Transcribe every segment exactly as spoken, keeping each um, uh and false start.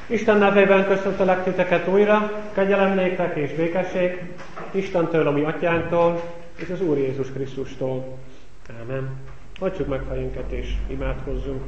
Isten nevében köszöntelek titeket újra, kegyelem néktek és békesség, Istentől, a mi atyánktól, és az Úr Jézus Krisztustól. Ámen. Hagyjuk meg fejünket és imádkozzunk.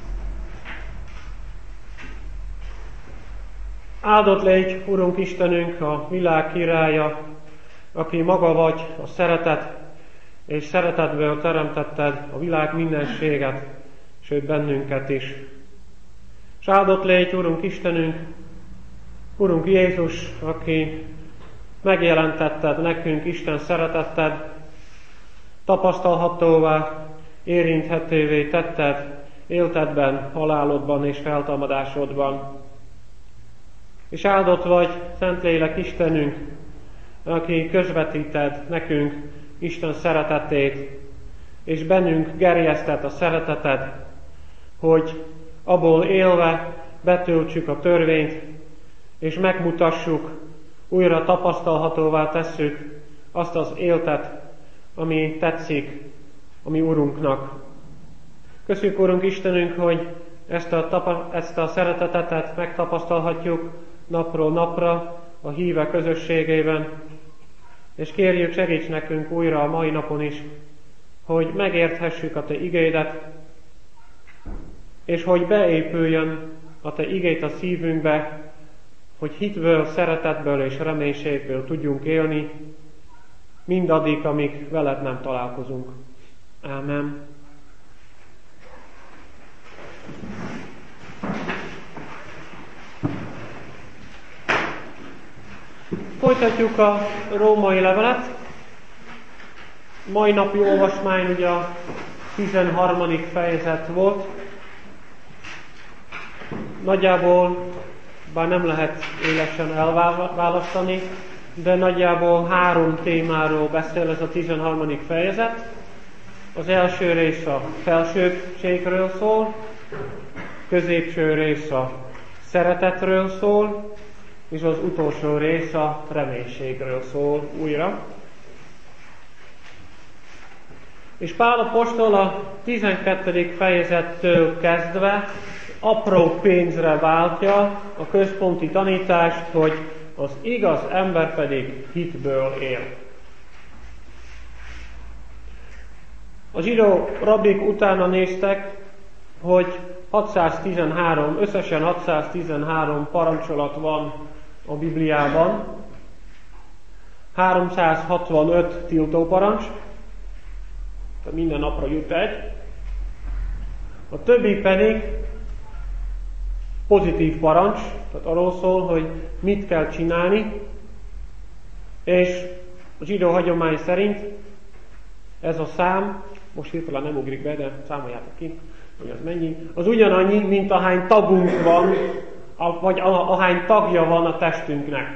Áldott légy, Urunk Istenünk, a világ királya, aki maga vagy a szeretet, és szeretetből teremtetted a világ mindenséget, sőt bennünket is. És áldott légy, Urunk Istenünk, Urunk Jézus, aki megjelentetted nekünk Isten szeretetted, tapasztalhatóvá, érinthetővé tetted életedben, halálodban és feltámadásodban. És áldott vagy, Szentlélek Istenünk, aki közvetíted nekünk Isten szeretetét, és bennünk gerjesztett a szereteted, hogy abból élve betöltsük a törvényt, és megmutassuk, újra tapasztalhatóvá tesszük azt az életet, ami tetszik a mi Urunknak. Köszönjük, Urunk Istenünk, hogy ezt a, tapa, ezt a szeretetet megtapasztalhatjuk napról napra a hívek közösségében, és kérjük, segíts nekünk újra a mai napon is, hogy megérthessük a Te igédet, és hogy beépüljön a Te igét a szívünkbe, hogy hitből, szeretetből és reménységből tudjunk élni, mindaddig, amíg veled nem találkozunk. Ámen. Folytatjuk a római levelet. Mai napi olvasmány ugye a tizenharmadik fejezet volt. Nagyjából, bár nem lehet élesen elválasztani, de nagyjából három témáról beszél ez a tizenharmadik fejezet. Az első rész a felsőbbségről szól, középső rész a szeretetről szól, és az utolsó rész a reménységről szól újra. És Pál apostol a tizenkettedik fejezettől kezdve apró pénzre váltja a központi tanítást, hogy az igaz ember pedig hitből él. A zsidó rabbik utána néztek, hogy hatszáztizenhárom, összesen hatszáztizenhárom parancsolat van a Bibliában, háromszázhatvanöt tiltóparancs, tehát minden napra jut egy, a többi pedig pozitív parancs, tehát arról szól, hogy mit kell csinálni, és a zsidó hagyomány szerint ez a szám, most hirtelen nem ugrik be, de számoljátok ki, hogy az mennyi, az ugyanannyi, mint ahány tagunk van, vagy ahány tagja van a testünknek.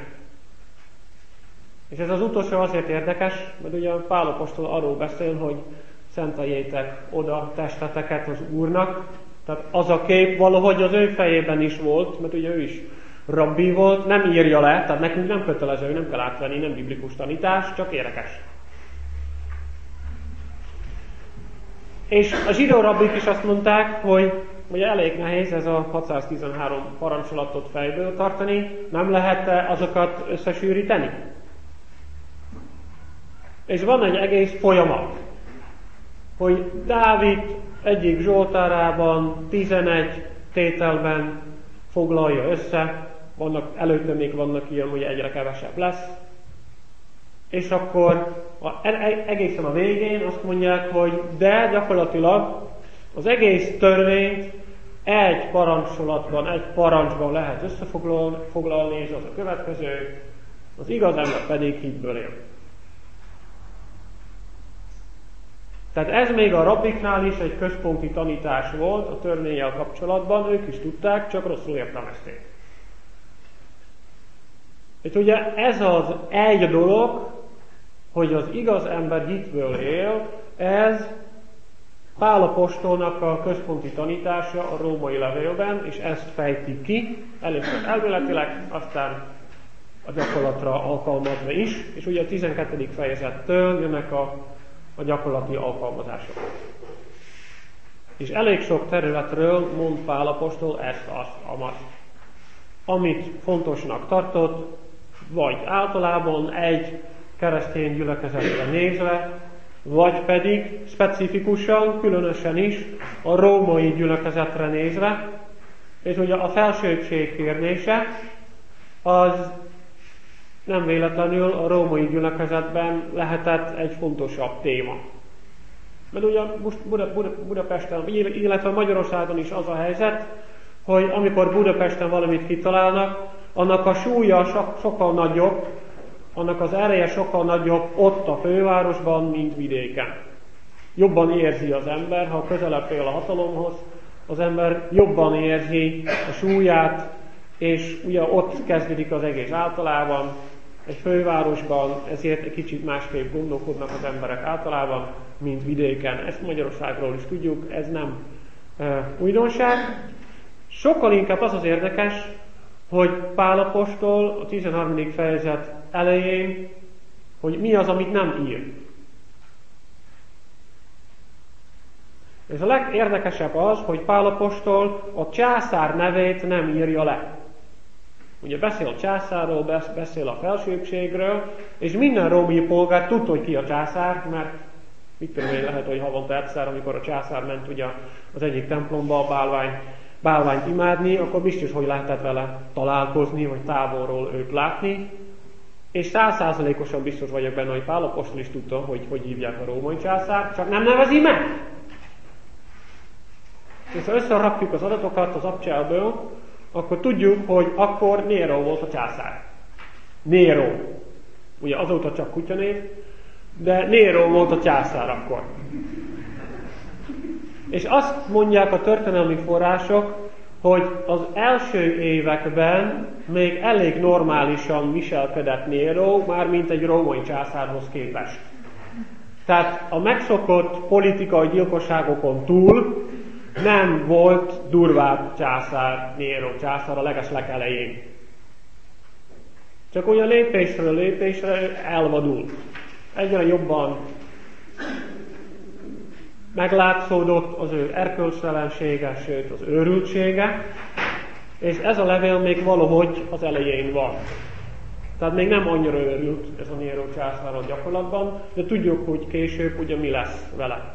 És ez az utolsó azért érdekes, mert ugye Pál apostol arról beszél, hogy szenteljétek oda testeteket az Úrnak. Tehát az a kép valahogy az ő fejében is volt, mert ugye ő is rabbi volt, nem írja le, tehát nekünk nem kötelező, nem kell átvenni, nem biblikus tanítás, csak érdekes. És a zsidó rabbik is azt mondták, hogy ugye elég nehéz ez a hatszáztizenhárom parancsolatot fejből tartani, nem lehet azokat összesűríteni. És van egy egész folyamat, hogy Dávid egyik zsoltárában tizenegy tételben foglalja össze, vannak, előtte még vannak ilyen, hogy egyre kevesebb lesz, és akkor a, egészen a végén azt mondják, hogy de gyakorlatilag az egész törvényt egy parancsolatban, egy parancsban lehet összefoglalni, és az a következő, az igaz ember pedig hitből él. Tehát ez még a rabbiknál is egy központi tanítás volt a törvénnyel kapcsolatban, ők is tudták, csak rosszul értelmezték. És ugye ez az egy dolog, hogy az igaz ember hitből él, ez Pál apostolnak a központi tanítása a római levélben, és ezt fejti ki, először elméletileg, aztán a gyakorlatra alkalmazva is, és ugye a tizenkettedik fejezettől jönnek a, a gyakorlati alkalmazások. És elég sok területről mond Pál apostol ezt, azt, amazt. amit fontosnak tartott, vagy általában egy keresztény gyülekezetre nézve, vagy pedig specifikusan, különösen is a római gyülekezetre nézve, és ugye a felsőbbség kérdése az nem véletlenül a római gyülekezetben lehetett egy fontosabb téma. Mert ugye most Buda, Buda, Budapesten, illetve Magyarországon is az a helyzet, hogy amikor Budapesten valamit kitalálnak, annak a súlya so, sokkal nagyobb, annak az ereje sokkal nagyobb ott a fővárosban, mint vidéken. Jobban érzi az ember, ha közelebb fél a hatalomhoz, az ember jobban érzi a súlyát, és ugye ott kezdődik az egész általában, egy fővárosban, ezért egy kicsit másképp gondolkodnak az emberek általában, mint vidéken. Ezt Magyarországról is tudjuk, ez nem e, újdonság. Sokkal inkább az az érdekes, hogy Pál apostol a tizenharmadik fejezet elején, hogy mi az, amit nem ír. Ez a legérdekesebb az, hogy Pál apostol a császár nevét nem írja le. Ugye beszél a császárról, beszél a felsőbbségről, és minden római polgár tudta, hogy ki a császár, mert mit tudom én, lehet, hogy havonta egyszer, amikor a császár ment ugye az egyik templomba a bálvány, bálványt imádni, akkor biztos, hogy lehetett vele találkozni, vagy távolról őt látni. És százszázalékosan biztos vagyok benne, hogy Pál apostol is tudta, hogy hogy hívják a római császárt, csak nem nevezi meg. És ha összerakjuk az adatokat az abcselből, akkor tudjuk, hogy akkor Nero volt a császár. Nero. Ugye azóta csak kutyanév, de Nero volt a császár akkor. És azt mondják a történelmi források, hogy az első években még elég normálisan viselkedett Nero, már mint egy római császárhoz képest. Tehát a megszokott politikai gyilkosságokon túl nem volt durvább császár, Nero császár a legesleg elején. Csak olyan lépésről lépésre elvadul. Egyre jobban meglátszódott az ő erkölcstelensége, sőt az őrültsége, és ez a levél még valahogy az elején van. Tehát még nem annyira őrült ez a Nero császár a gyakorlatban, de tudjuk, hogy később ugye mi lesz vele.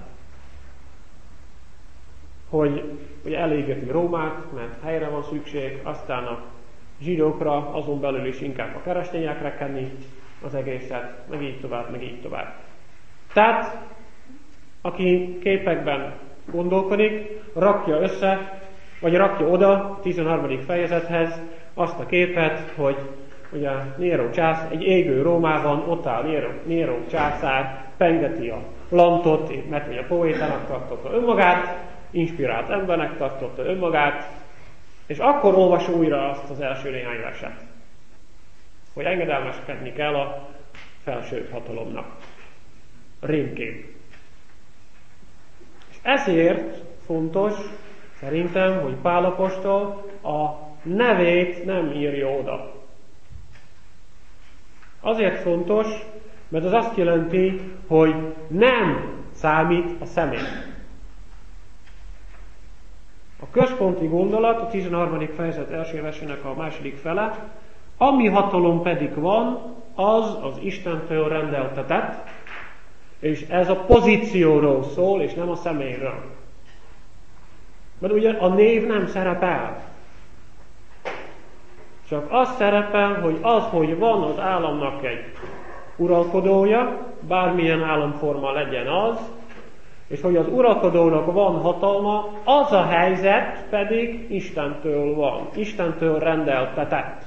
Hogy ugye elégeti Rómát, mert helyre van szükség, aztán a zsidókra, azon belül is inkább a keresztényekre kenni az egészet, meg így tovább, meg így tovább. Tehát, aki képekben gondolkodik, rakja össze, vagy rakja oda a tizenharmadik fejezethez azt a képet, hogy ugye Nero császár, egy égő Rómában ott áll Nero, Nero császár, pengeti a lantot, mert ugye a poétának tartotta önmagát, inspirált embernek tartotta önmagát, és akkor olvas újra azt az első néhány verset, hogy engedelmeskedni kell a felső hatalomnak. Rémkép. És ezért fontos, szerintem, hogy Pál apostol a nevét nem írja oda. Azért fontos, mert az azt jelenti, hogy nem számít a személy. A központi gondolat, a tizenharmadik fejezet első versének a második fele, ami hatalom pedig van, az az Istentől rendeltetett, és ez a pozícióról szól, és nem a személyről. Mert ugye a név nem szerepel. Csak az szerepel, hogy az, hogy van az államnak egy uralkodója, bármilyen államforma legyen az, és hogy az uralkodónak van hatalma, az a helyzet pedig Istentől van, Istentől rendeltetett.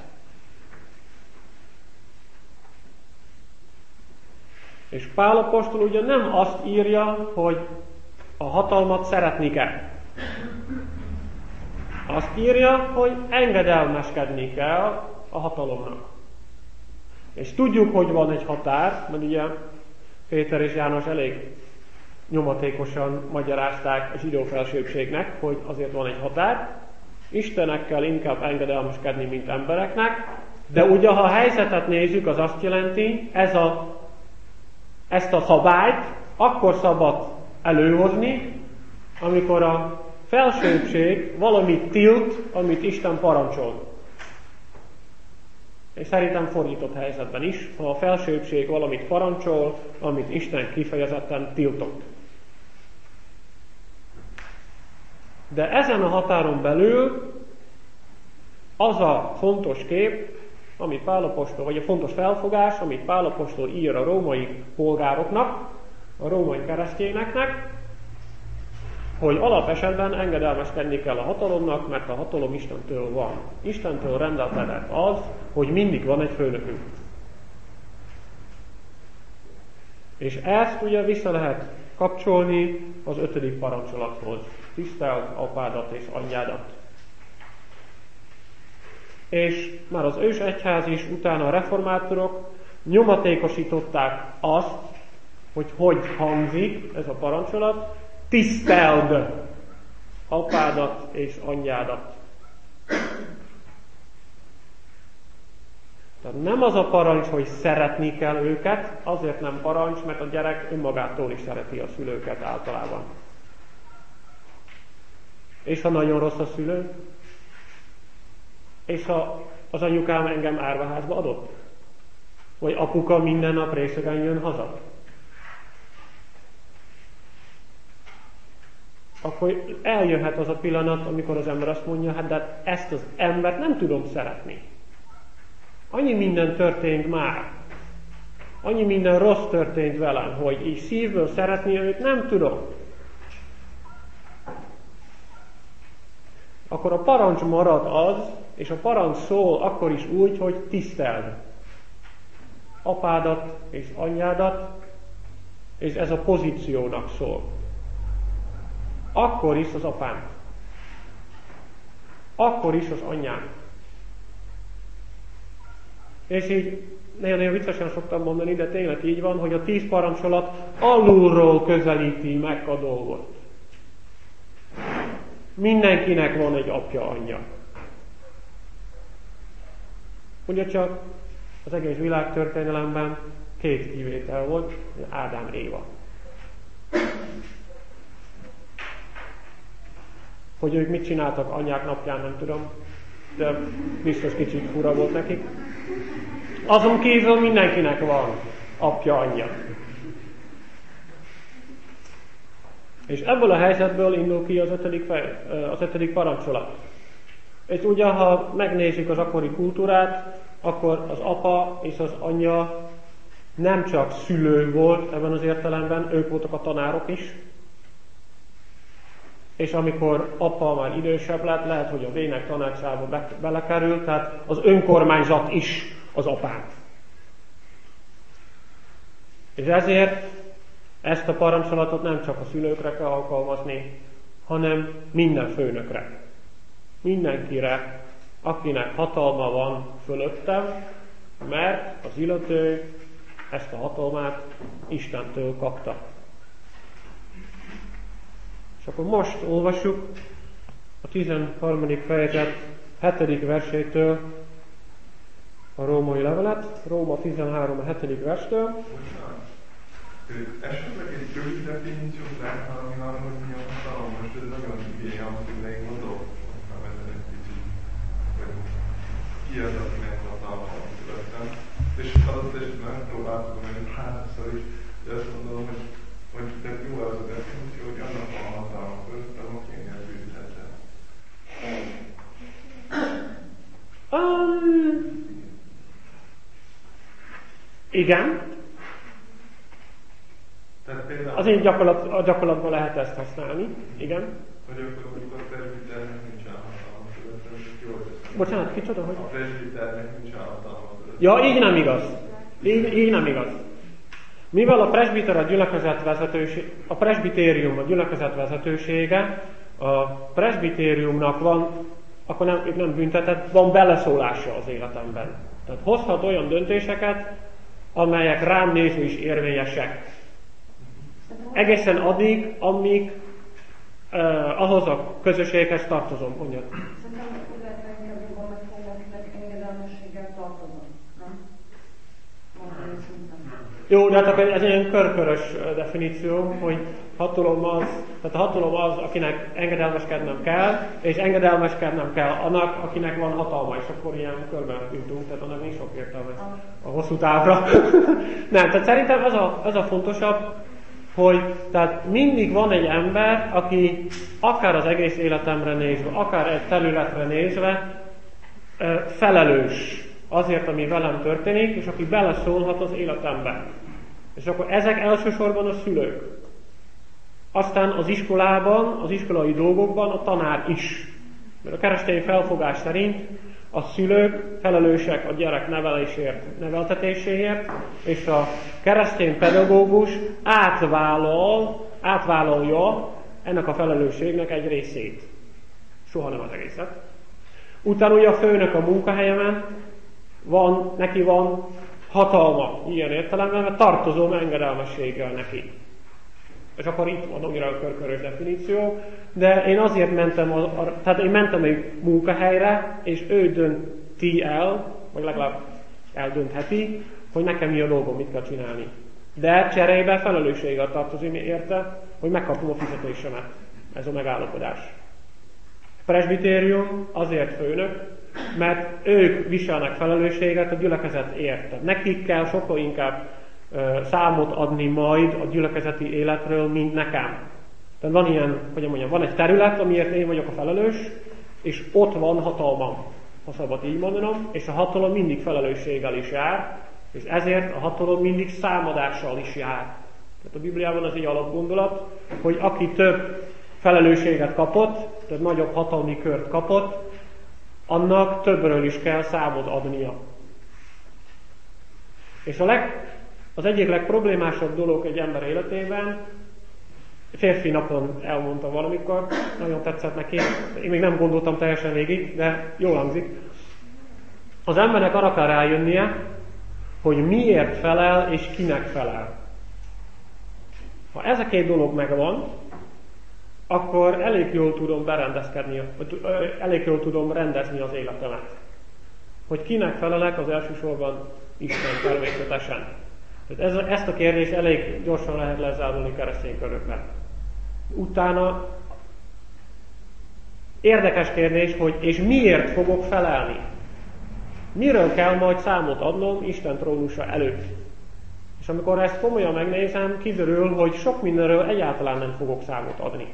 És Pál apostol ugye nem azt írja, hogy a hatalmat szeretni kell. Azt írja, hogy engedelmeskedni kell a hatalomnak. És tudjuk, hogy van egy határ, mert ugye Péter és János elég nyomatékosan magyarázták a zsidó felsőbbségnek, hogy azért van egy határ. Istennek kell inkább engedelmeskedni, mint embereknek, de ugye, ha a helyzetet nézzük, az azt jelenti, ez a, ezt a szabályt akkor szabad előhozni, amikor a felsőbbség valamit tilt, amit Isten parancsol. És szerintem fordított helyzetben is, ha a felsőbbség valamit parancsol, amit Isten kifejezetten tiltott. De ezen a határon belül az a fontos kép, amit Pál apostol, vagy a fontos felfogás, amit Pál apostol ír a római polgároknak, a római keresztényeknek, hogy alapesetben engedelmeskedni kell a hatalomnak, mert a hatalom Istentől van. Istentől rendeltetett az, hogy mindig van egy főnökünk. És ezt ugye vissza lehet kapcsolni az ötödik parancsolathoz. Tiszteld apádat és anyjádat. És már az ős egyház is, utána a reformátorok nyomatékosították azt, hogy hogy hangzik ez a parancsolat, tiszteld apádat és anyjádat. Tehát nem az a parancs, hogy szeretni kell őket, azért nem parancs, mert a gyerek önmagától is szereti a szülőket általában. És ha nagyon rossz a szülő, és ha az anyukám engem árvaházba adott, vagy apuka minden nap részegen jön haza, akkor eljöhet az a pillanat, amikor az ember azt mondja, hát de ezt az embert nem tudom szeretni. Annyi minden történt már. Annyi minden rossz történt velem, hogy így szívből szeretni őt nem tudom. Akkor a parancs marad az, és a parancs szól akkor is úgy, hogy tiszteld apádat és anyjádat, és ez a pozíciónak szól. Akkor is az apám. Akkor is az anyám. És így nagyon-nagyon viccesen szoktam mondani, de tényleg így van, hogy a tíz parancsolat alulról közelíti meg a dolgot. Mindenkinek van egy apja, anyja. Ugye csak az egész világtörténelemben két kivétel volt, Ádám, Éva. Hogy ők mit csináltak anyák napján, nem tudom, de biztos kicsit fura volt nekik. Azon kívül mindenkinek van apja, anyja. És ebből a helyzetből indul ki az ötödik, fej, az ötödik parancsolat. És ugye, ha megnézzük az akkori kultúrát, akkor az apa és az anyja nem csak szülő volt ebben az értelemben, ők voltak a tanárok is. És amikor apa már idősebb lett, lehet, hogy a vének tanácsába be, belekerült, tehát az önkormányzat is az apát. És ezért ezt a parancsolatot nem csak a szülőkre kell alkalmazni, hanem minden főnökre. Mindenkire, akinek hatalma van fölöttem, mert az illető ezt a hatalmát Istentől kapta. És akkor most olvassuk a tizenharmadik fejezet hetedik versétől a római levelet, Róma tizenhárom a hetedik verstől. Esetleg egy rövid definíciót lehet valami arra, hogy mi a hatalom? Most ez nagyon igény, amit még mondok, nem ezen egy kicsit, hogy ki az, akinek hatalma születtem. És az esetben megpróbáltuk, hogy háromszor is, de azt mondom, hogy, hogy de jó az a definíció, hogy annak van hatalma fölöttem, aki engem bűnhetem. Um, igen. Az én gyakorlat, a gyakorlatban lehet ezt használni, igen. Hogy akkor mondjuk a presbiternek nincsen hatalma fölöttem, és jól teszem. Bocsánat, kicsoda, hogy? A presbiternek nincsen hatalma fölöttem. Ja, így nem igaz. Így, így nem igaz. Mivel a presbiter a gyülekezet vezetőség, a presbitérium a gyülekezet vezetősége, a presbitériumnak van, akkor nem, nem büntetett, van beleszólása az életemben. Tehát hozhat olyan döntéseket, amelyek rám nézve is érvényesek. Egészen addig, amíg uh, ahhoz a közösséghez tartozom, mondjad. Szerintem lehet inkább jobban megfogni, akinek engedelmességgel tartozom, nem? Mondani szinten. Jó, de hát ez egy körkörös definíció, hogy hatalom az, tehát a hatalom az, akinek engedelmeskednem kell, és engedelmeskednem kell annak, akinek van hatalma, és akkor ilyen körben jutunk, tehát annak nincs sok értelme a hosszú távra. Nem, tehát szerintem ez a, ez a fontosabb, hogy tehát mindig van egy ember, aki akár az egész életemre nézve, akár egy területre nézve felelős azért, ami velem történik, és aki beleszólhat az életembe. És akkor ezek elsősorban a szülők. Aztán az iskolában, az iskolai dolgokban a tanár is. Mert a keresztény felfogás szerint a szülők felelősek a gyerek nevelésért, neveltetéséért, és a keresztény pedagógus átvállal, átvállalja ennek a felelősségnek egy részét. Soha nem az egészet. Utána ugye a főnök a munkahelyemen, van, neki van hatalma ilyen értelemben, mert tartozom engedelmességgel neki. És akkor itt van újra a körkörös definíció, de én azért mentem, a, a, tehát én mentem egy munkahelyre, és ő dönti el, vagy legalább eldöntheti, hogy nekem mi a dolgom, mit kell csinálni. De cserébe felelősséggel tartozom érte, hogy megkapom a fizetésemet. Ez a megállapodás. Presbitérium azért főnök, mert ők viselnek felelősséget a gyülekezet érte. Nekik kell sokkal inkább uh, számot adni majd a gyülekezeti életről, mint nekem. Tehát van ilyen, hogy mondjam, van egy terület, amiért én vagyok a felelős, és ott van hatalmam, ha szabad így mondanom, és a hatalom mindig felelősséggel is jár, és ezért a hatalom mindig számadással is jár. Tehát a Bibliában az egy alapgondolat, hogy aki több felelősséget kapott, tehát nagyobb hatalmi kört kapott, annak többről is kell számot adnia. És a leg, az egyik legproblémásabb dolog egy ember életében, férfi napon elmondta valamikor, nagyon tetszett neki, én még nem gondoltam teljesen végig, de jól hangzik. Az embernek arra kell rájönnie, hogy miért felel és kinek felel. Ha ez a két dolog megvan, akkor elég jól tudom berendezkedni, elég jól tudom rendezni az életemet. Hogy kinek felelek, az elsősorban Isten természetesen. Tehát ez, ezt a kérdést elég gyorsan lehet lezárulni keresztény körökben. Utána érdekes kérdés, hogy és miért fogok felelni? Miről kell majd számot adnom Isten trónusa előtt? És amikor ezt komolyan megnézem, kiderül, hogy sok mindenről egyáltalán nem fogok számot adni.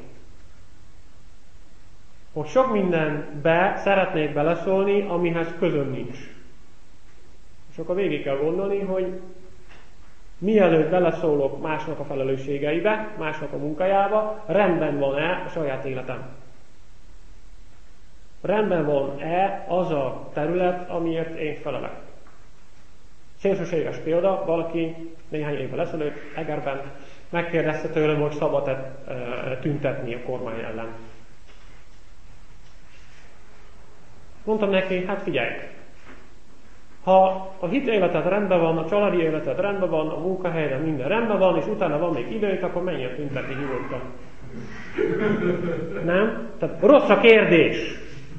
Hogy sok mindenbe szeretnék beleszólni, amihez közöm nincs. És akkor végig kell gondolni, hogy mielőtt beleszólok másnak a felelősségeibe, másnak a munkájába, rendben van-e a saját életem? Rendben van-e az a terület, amiért én felelek? Szélsőséges példa, valaki néhány évvel ezelőtt Egerben megkérdezte tőlem, hogy szabad-e tüntetni a kormány ellen. Mondtam neki, hát figyelj, ha a hit életed rendben van, a családi életed rendben van, a munkahelyen minden rendben van, és utána van még időt, akkor menjen tüntetni nyugodtan. Nem? Tehát rossz a kérdés.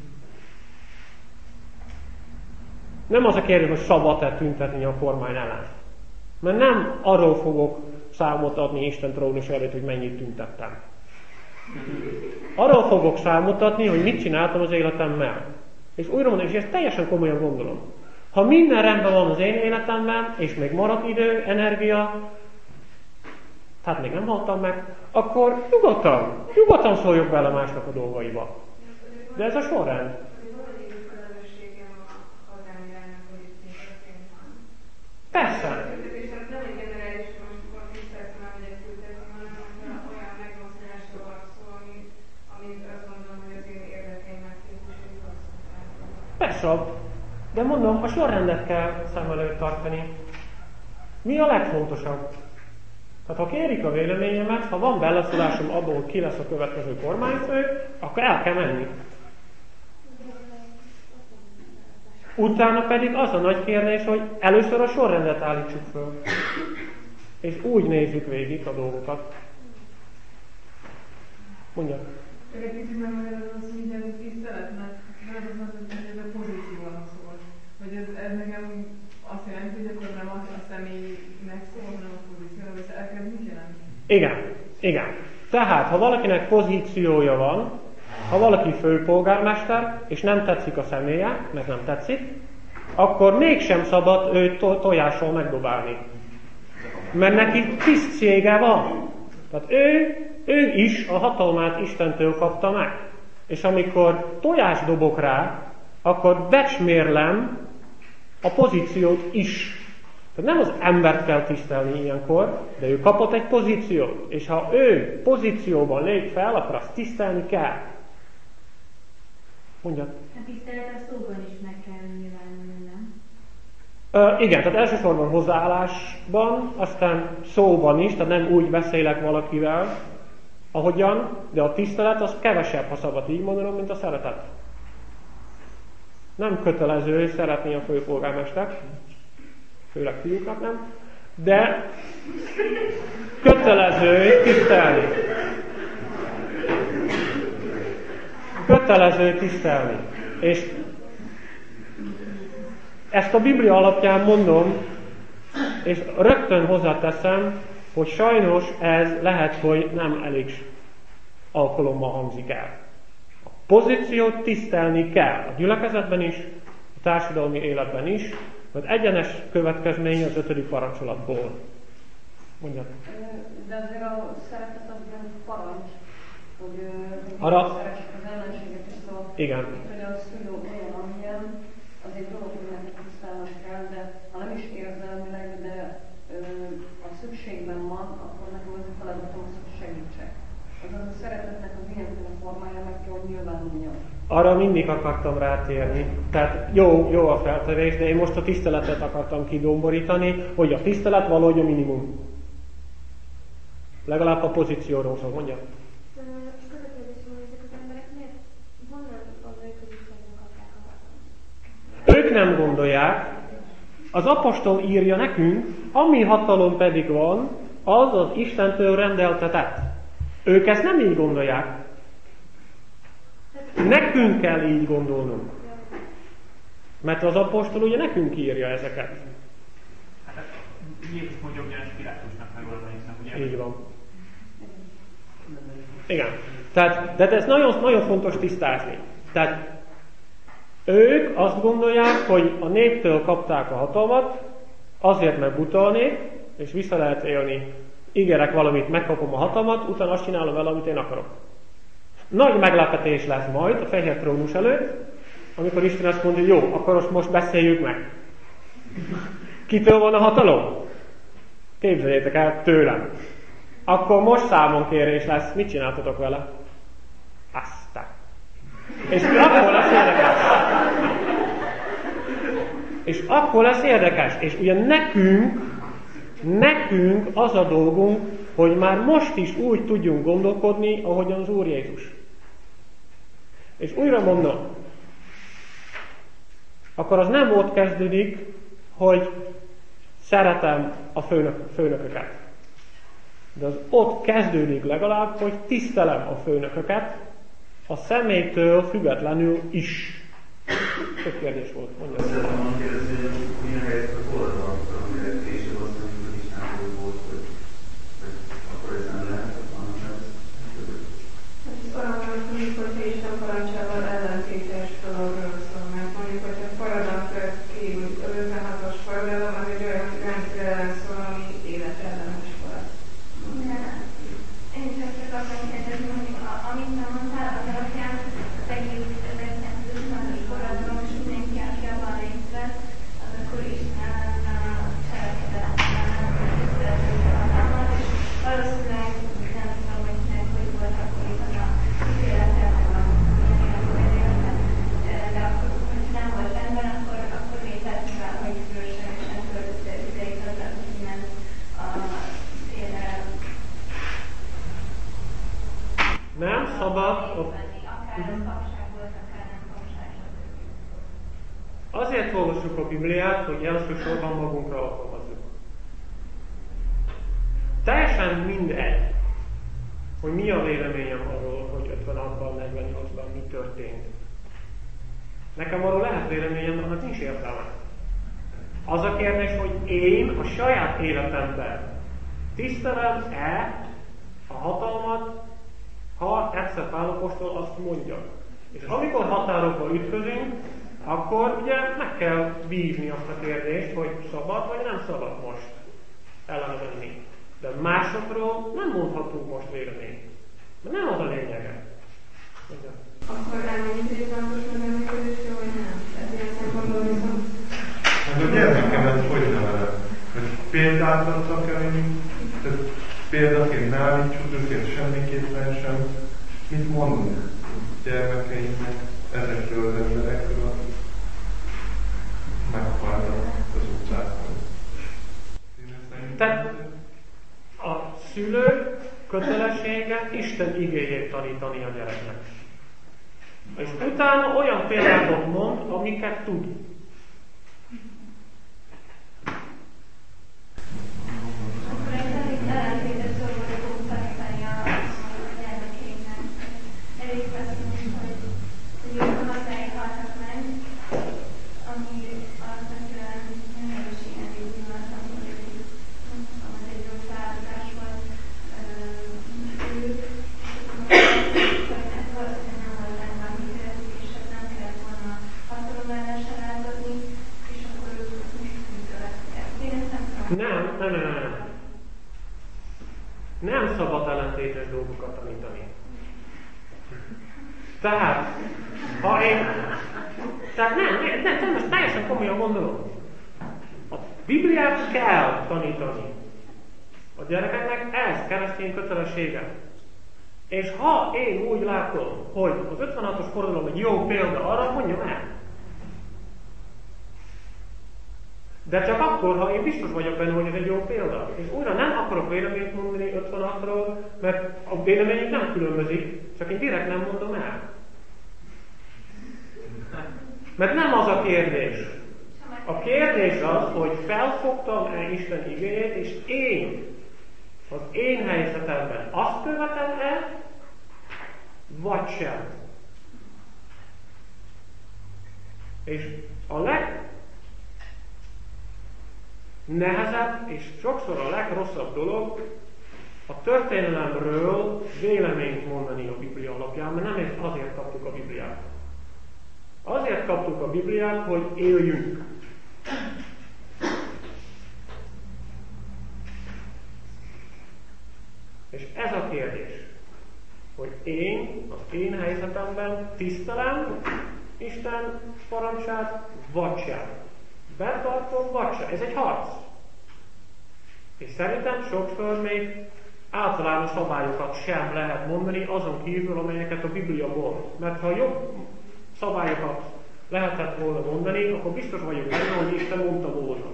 Nem az a kérdés, hogy szabad-e tüntetni a kormány ellen. Mert nem arról fogok számot adni Isten trónus előtt, hogy mennyit tüntettem. Arról fogok számot adni, hogy mit csináltam az életemmel. És újra mondom, és ezt teljesen komolyan gondolom. Ha minden rendben van az én életemben, és még marad idő, energia, tehát még nem haltam meg, akkor nyugodtan, nyugodtan szóljok bele másnak a dolgaiba. De ez a sorrend. Persze. Persze, de mondom, a sorrendet kell szem előtt tartani. Mi a legfontosabb? Tehát ha kérik a véleményemet, ha van beleszólásom abból, hogy ki lesz a következő kormányfő, akkor el kell menni. Utána pedig az a nagy kérdés, hogy először a sorrendet állítsuk föl. És úgy nézzük végig a dolgokat. Mondja. Csak egy kicsit megmagyarázom, hogy ez a tiszteletnek, hogy ez a pozíciónak szól. Hogy ez, ez nekem azt jelenti, hogy akkor nem a személynek szól, hanem Igen, igen. Tehát, ha valakinek pozíciója van, ha valaki főpolgármester, és nem tetszik a személye, mert nem tetszik, akkor mégsem szabad őt to- tojással megdobálni. Mert neki tisztsége van. Tehát ő, ő is a hatalmát Istentől kapta meg. És amikor tojást dobok rá, akkor becsmérlem a pozíciót is. Tehát nem az embert kell tisztelni ilyenkor, de ő kapott egy pozíciót. És ha ő pozícióban lép fel, akkor azt tisztelni kell. Mondjad. A tisztelet a szóban is meg kell nyilvánulni, nem? Ö, igen, tehát elsősorban hozzáállásban, aztán szóban is, tehát nem úgy beszélek valakivel, ahogyan, de a tisztelet az kevesebb, ha szabad így mondanom, mint a szeretet. Nem kötelező szeretni a főpolgármestert, főleg fiúkat nem, de kötelező tisztelni. Kötelező tisztelni. És ezt a Biblia alapján mondom, és rögtön hozzáteszem, hogy sajnos ez lehet, hogy nem elég alkalommal hangzik el. A pozíciót tisztelni kell, a gyülekezetben is, a társadalmi életben is, mert egyenes következmény az ötödik parancsolatból. Mondjad. De azért a szeretet az nem parancs, hogy Arra... szeressük az ellenséget, és szóval, igen. hogy a szülő olyan, amilyen, az egy dolog, hogy neki tisztelni kell, de ha nem is érzelmileg, de ö, a szükségben van, akkor nekem az a feladatom az, hogy segítsek. Azaz a szeretetnek az ilyenféle formája meg kell, hogy nyilvánuljon. Arra mindig akartam rátérni. Tehát jó, jó a feltevés, de én most a tiszteletet akartam kidomborítani, hogy a tisztelet valahogy a minimum. Legalább a pozícióról szól, mondja. Ők nem gondolják, az apostol írja nekünk, ami hatalom pedig van, az az Istentől rendeltetett. Ők ezt nem így gondolják. Nekünk kell így gondolnunk. Mert az apostol ugye nekünk írja ezeket. Hát Jézus mondja ugyanis Pilátusnak megoldani, ugye? Így van. Igen. Tehát, de ez nagyon, nagyon fontos tisztázni. Tehát ők azt gondolják, hogy a néptől kapták a hatalmat, azért meg buta a nép, és vissza lehet élni. Ígérek valamit, megkapom a hatalmat, utána azt csinálom vele, amit én akarok. Nagy meglepetés lesz majd a fehér trónus előtt, amikor Isten azt mondja, jó, akkor most beszéljük meg. Kitől van a hatalom? Képzeljétek el, tőlem. Akkor most számonkérés lesz, mit csináltatok vele? Aztán. És akkor lesz érdekes. És akkor lesz érdekes. És ugye nekünk, nekünk az a dolgunk, hogy már most is úgy tudjunk gondolkodni, ahogyan az Úr Jézus. És újra mondom, akkor az nem ott kezdődik, hogy szeretem a főnök, főnököket. De az ott kezdődik legalább, hogy tisztelem a főnököket, a személytől függetlenül is. Több kérdés volt, mondja. Azt szeretném azt kérdezni, hogy milyen helyzet a forradalomtól, amire később azt mondjuk, hogy Istenből volt, hogy akkor ez nem lehet, vannak ez? Forradalmat mondjuk, hogyha Isten parancsával ellentétes dologról szól, mert mondjuk, hogyha forradalom tört ki, hogy ötvenhatos forradalom, az egy olyan rendszer ellen szól, ami életellenes volt. Én csak csak akartam kérdezni, hogy amit nem mondtál, az alapján az egész ezerkilencszázötvenes forradalom, és mindenki, aki abban részt vett, az akkor Isten cselekedett, tiszteletünk hatalmat, és valószínűleg nem tudom, hogy nek, hogy volt akkor itt az a kitélete, meg a milyen de akkor, hogyha nem volt rendben, akkor, akkor létezett rá, hogy fölöslegesen töltötte idejét azzal, hogy innen a féle Nem szabad. Azért olvassuk a Bibliát, hogy elsősorban magunkra alkalmazzuk. Teljesen mindegy, hogy mi a véleményem arról, hogy ötvenhatban, negyvennyolcban mi történt. Nekem arról lehet véleményem, annak nincs értelme. Az a kérdés, hogy én a saját életemben tisztelem-e hatalmat, ha egyszer Pál apostol azt mondja. És amikor határokba ütközünk, akkor ugye meg kell vívni azt a kérdést, hogy szabad vagy nem szabad most ellenvenni. De másokról nem mondhatunk most véleményt. Mert nem az a lényege. Akkor elmenjük egy fontos megemlékezésre, vagy nem? Tehát ilyen szempontból viszont... Hát a gyermekemet hogy nevelem? Hogy példát adtak el, tehát példaként ne állítsuk őket semmiképpen sem. Mit mondunk gyermekeinknek ezekről az emberekről, akik meghalnak az utcákon? Tehát a szülő kötelessége Isten igéjét tanítani a gyereknek. És utána olyan példákat mond, amiket tud. Akkor egy elég ellentétes dolgot fogunk tanítani a gyermekeinknek. Elég veszünk, hogy ők hazáig haltak meg, ami alapvetően nagyon is ilyen jó pillanat, amikor egy jó felállítás volt ők, hogy valószínűleg nem volt benne a hiteletük, és ez nem kellett volna hatalom ellen átadni, és akkor ők most működtek. Én ezt nem tudom. Nem, nem, nem, nem. Nem szabad ellentétes dolgokat tanítani. Tehát, ha én... Tehát nem, nem, nem, nem most teljesen komolyan gondolom. A Bibliát kell tanítani. A gyerekeknek ez keresztény kötelessége. És ha én úgy látom, hogy az ötvenhatos forradalom egy jó példa arra, mondjam el. De csak akkor, ha én biztos vagyok benne, hogy ez egy jó példa. És újra nem akarok véleményt mondani ötvenhatról, mert a véleményük nem különbözik, csak én direkt nem mondom el. Mert nem az a kérdés. A kérdés az, hogy felfogtam-e Isten igéjét, és én, az én helyzetemben azt követem-e, vagy sem. És a legnehezebb, és sokszor a legrosszabb dolog a történelemről véleményt mondani a Biblia alapján, mert nem azért kaptuk a Bibliát. Azért kaptuk a Bibliát, hogy éljünk. És ez a kérdés, hogy én az én helyzetemben tisztelem Isten parancsát, vagy sem. Betartom, vagy sem. Ez egy harc. És szerintem sokszor még általános szabályokat sem lehet mondani azon kívül, amelyeket a Biblia mond. Mert ha jobb szabályokat lehetett volna mondani, akkor biztos vagyok benne, hogy Isten mondta volna.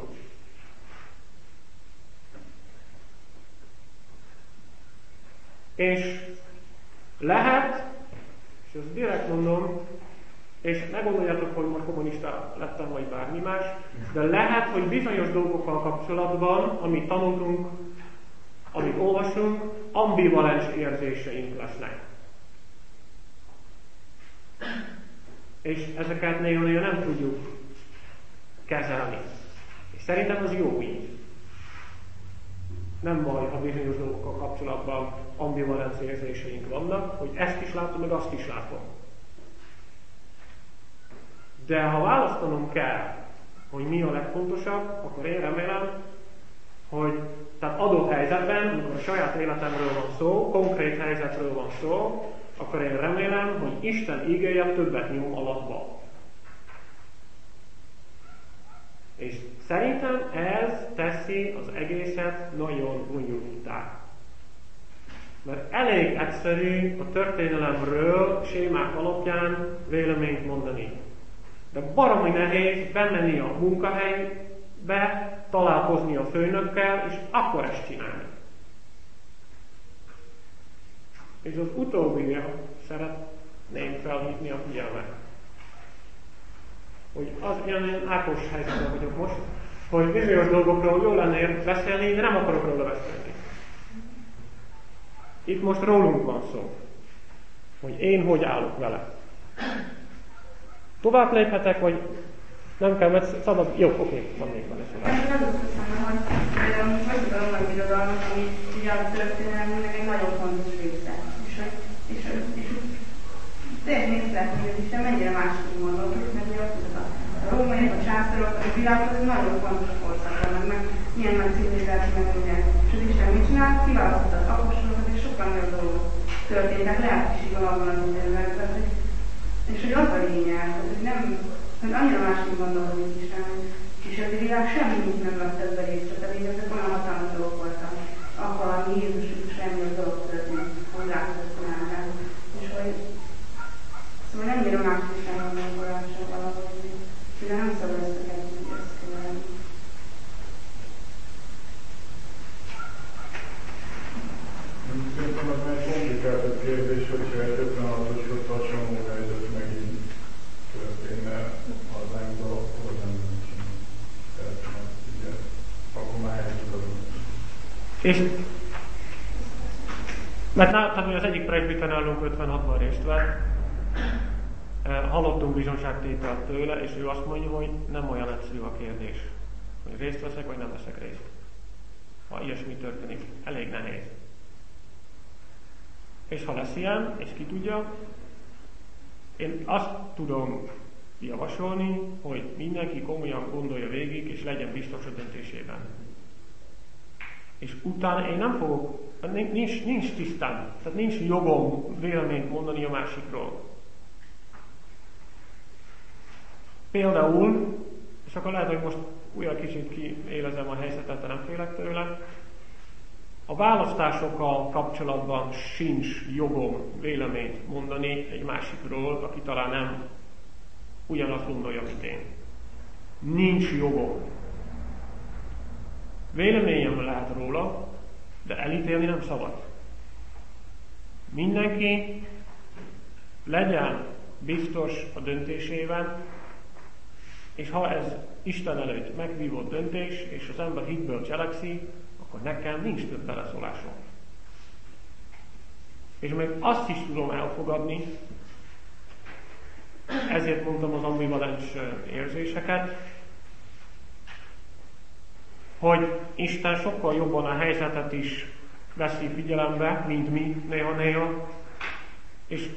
És lehet, és ezt direkt mondom, és ne gondoljátok, hogy most kommunista lettem, vagy bármi más, de lehet, hogy bizonyos dolgokkal kapcsolatban, amit tanulunk, amit olvasunk, ambivalens érzéseink lesznek. És ezeket néha-néha nem tudjuk kezelni. És szerintem az jó így. Nem baj, ha bizonyos dolgokkal kapcsolatban ambivalens érzéseink vannak, hogy ezt is látom, meg azt is látom. De ha választanom kell, hogy mi a legfontosabb, akkor én remélem, hogy tehát adott helyzetben, amikor a saját életemről van szó, konkrét helyzetről van szó, akkor én remélem, hogy Isten igéje többet nyom alatba. És szerintem ez teszi az egészet nagyon bonyolultá. Mert elég egyszerű a történelemről sémák alapján véleményt mondani. De baromi nehéz bemenni a munkahelybe, találkozni a főnökkel, és akkor ezt csinálni. És az utóbbira szeretném felhívni a figyelmet. Hogy az ilyen Ákos helyzetben vagyok most, hogy bizonyos dolgokról jól lenne beszélni, de nem akarok róla beszélni. Itt most rólunk van szó, hogy én hogy állok vele. Tovább léphetek, vagy nem kell, mert szabad... Jó, oké, van még van ez. Ez az hiszem, hogy hogy tudom, hogy birodalmat, ami ugye a történelemnek egy nagyon fontos mutatni, hogy az Isten mennyire másképp gondolkodik, mert ugye azt mondta, a római, a császárok, a világok, ez nagyon fontos korszak vannak, meg milyen nagy civilizáció, meg ugye. És az Isten mit csinál? Kiválasztotta az apostolokat, és sokkal nagyobb dolgok történtek, lehet is abban az időben. És hogy az a lényeg, hogy nem, hogy annyira másképp gondolkodik Isten, és ez a világ semmi nincs meg azt ebben részt, pedig ezek olyan hatalmas dolgok voltak, ahol a Jézus is semmi a dolog történt, hogy látszott csinálták. És hogy szóval nem annyira más Isten gondolkodása valahogy, de nem szabad ezt a kettőt összekeverni. Szerintem az már komplikáltabb kérdés, hogyha egy ötvenhatoshoz hasonló helyzet megint történne hazánkba, akkor nem csinálni. Tehát ugye, akkor már helyzet azon. És mert láttam, hogy az egyik presbiter nálunk ötvenhatban részt vett, hallottunk bizonságtételt tőle, és ő azt mondja, hogy nem olyan egyszerű a kérdés, hogy részt veszek, vagy nem veszek részt. Ha ilyesmi történik, elég nehéz. És ha lesz ilyen, és ki tudja, én azt tudom javasolni, hogy mindenki komolyan gondolja végig, és legyen biztos a döntésében. És utána én nem fogok, nincs, nincs tisztán, tehát nincs jogom véleményt mondani a másikról. Például, és akkor lehet, hogy most újra kicsit kiélezem a helyzetet, de nem félek tőle, a választásokkal kapcsolatban sincs jogom véleményt mondani egy másikról, aki talán nem ugyanazt gondolja, mint én. Nincs jogom. Véleményem lehet róla, de elítélni nem szabad. Mindenki legyen biztos a döntésében, és ha ez Isten előtt megvívott döntés, és az ember hitből cselekszi, akkor nekem nincs több beleszólásom. És még azt is tudom elfogadni, ezért mondtam az ambivalens érzéseket, hogy Isten sokkal jobban a helyzetet is veszi figyelembe, mint mi néha-néha, és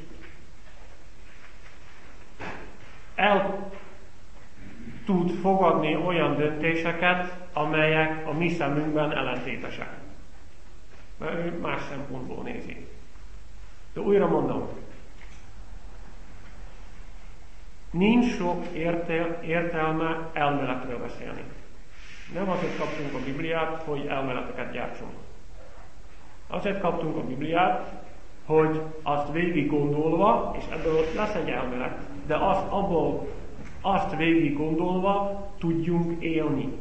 el tud fogadni olyan döntéseket, amelyek a mi szemünkben ellentétesek. Mert ő más szempontból nézi. De újra mondom, nincs sok értel- értelme elméletről beszélni. Nem azért kaptunk a Bibliát, hogy elméleteket gyártsunk. Azért kaptunk a Bibliát, hogy azt végig gondolva, és ebből lesz egy elmélet, de azt, abból azt végig gondolva tudjunk élni.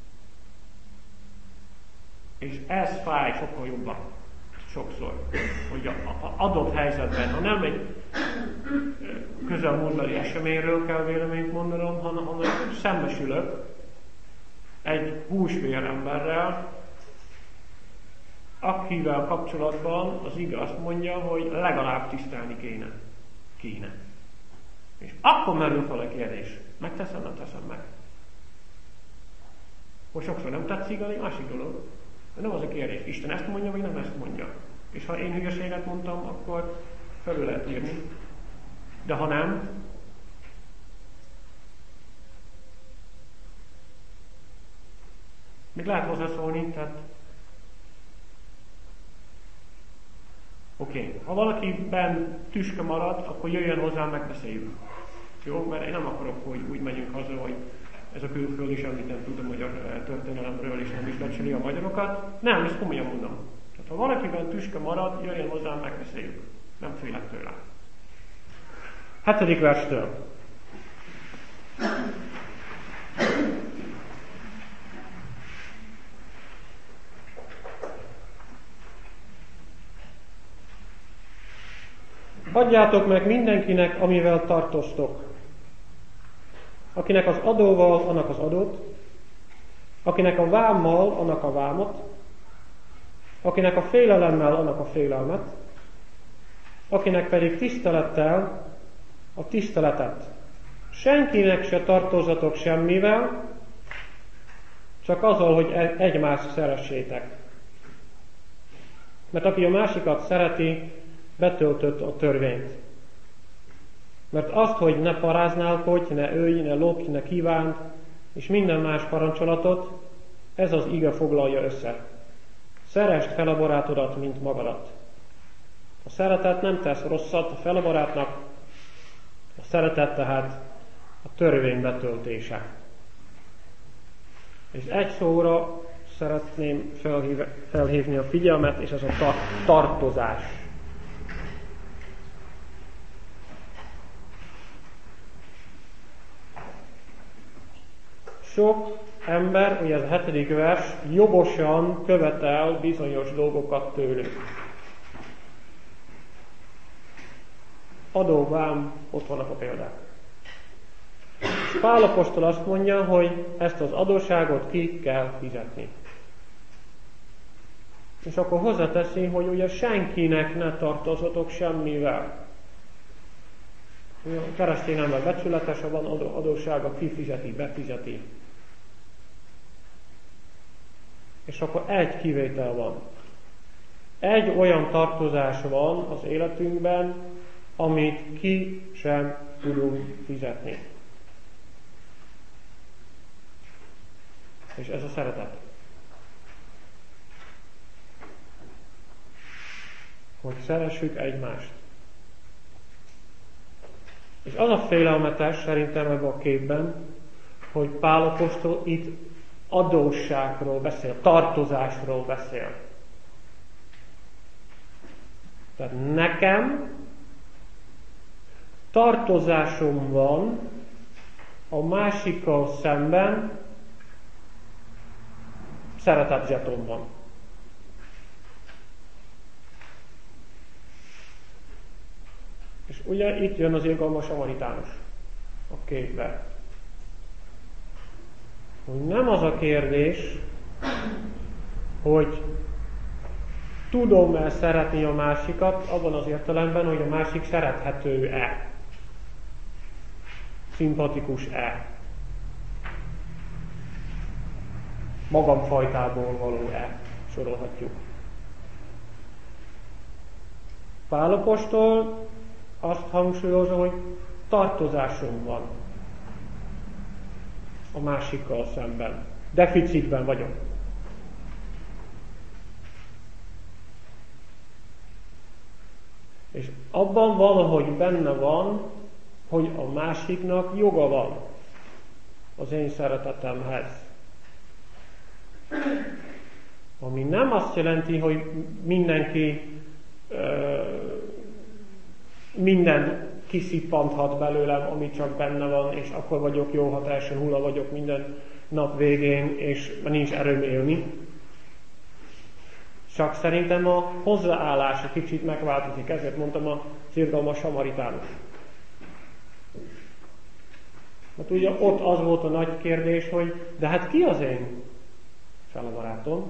És ez fáj sokkal jobban, sokszor, hogy az adott helyzetben, ha nem egy közelmúltbeli eseményről kell véleményt mondanom, hanem, hanem szembesülök egy húsvér emberrel, akivel kapcsolatban az ige azt mondja, hogy legalább tisztelni kéne. Kéne. És akkor merül fel a kérdés. Megteszem, nem teszem meg. Hogy sokszor nem tetszik, az egy másik dolog. De nem az a kérdés. Isten ezt mondja, vagy nem ezt mondja. És ha én hülyeséget mondtam, akkor felül lehet írni. De ha nem, még lehet hozzászólni, tehát oké. Okay. Ha valakiben tüske marad, akkor jöjjön hozzám, megbeszéljük. Jó? Mert én nem akarok, hogy úgy megyünk haza, hogy ez a külföldi semmit nem tud a magyar történelemről, és nem is becsüli a magyarokat. Nem, ezt komolyan mondom. Tehát ha valakiben tüske marad, jöjjön hozzám, megbeszéljük. Nem félek tőle. Hetedik verstől. Adjátok meg mindenkinek, amivel tartoztok. Akinek az adóval, annak az adót, akinek a vámmal, annak a vámot, akinek a félelemmel, annak a félelmet, akinek pedig tisztelettel, a tiszteletet. Senkinek se tartozatok semmivel, csak azzal, hogy egymást szeressétek. Mert aki a másikat szereti, betöltött a törvényt. Mert azt, hogy ne paráználkodj, ne ölj, ne lopj, ne kívánd, és minden más parancsolatot, ez az ige foglalja össze. Szeresd fel a barátodat, mint magadat. A szeretet nem tesz rosszat a fel a barátnak, a szeretet tehát a törvény betöltése. És egy szóra szeretném felhív, felhívni a figyelmet, és ez a tar- tartozás. Sok ember, ugye ez a hetedik vers, jogosan követel bizonyos dolgokat tőlük. Adóvám, ott vannak a példák. És Pál apostol azt mondja, hogy ezt az adósságot ki kell fizetni. És akkor hozzáteszi, hogy ugye senkinek ne tartozatok semmivel. A keresztény ember becsületes, ha van adóssága, kifizeti, befizeti. És akkor egy kivétel van. Egy olyan tartozás van az életünkben, amit ki sem tudunk fizetni. És ez a szeretet. Hogy szeressük egymást. És az a félelmetes szerintem ebben a képben, hogy Pál apostol itt adósságról beszél, tartozásról beszél. Tehát nekem tartozásom van a másikkal szemben, szeretet zsetomban. És ugye itt jön az irgalmas samaritánus a képbe. Hogy nem az a kérdés, hogy tudom-e szeretni a másikat, abban az értelemben, hogy a másik szerethető-e, szimpatikus-e, magamfajtából való-e, sorolhatjuk. Pál apostol azt hangsúlyozza, hogy tartozásom van a másikkal szemben. Deficitben vagyok. És abban valahogy benne van, hogy a másiknak joga van az én szeretetemhez. Ami nem azt jelenti, hogy mindenki ö, minden kiszippanthat belőlem, ami csak benne van, és akkor vagyok jó, ha teljesen hulla vagyok minden nap végén, és nincs erőm élni. Csak szerintem a hozzáállás egy kicsit megváltozik, ezért mondtam az irgalmas samaritánus. Mert ugye ott az volt a nagy kérdés, hogy de hát ki az én felebarátom?